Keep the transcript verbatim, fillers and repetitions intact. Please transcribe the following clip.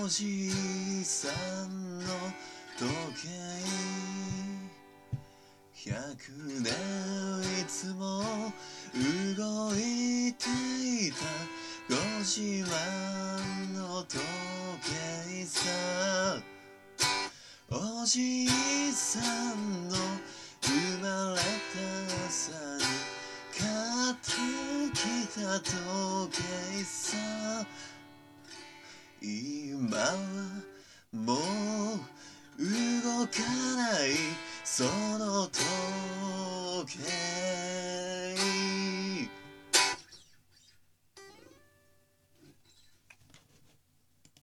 おじいさんの時計百年いつも動いていたご自慢の時計さおじいさんの生まれた朝に買ってきた時計さ今はもう動かないその時計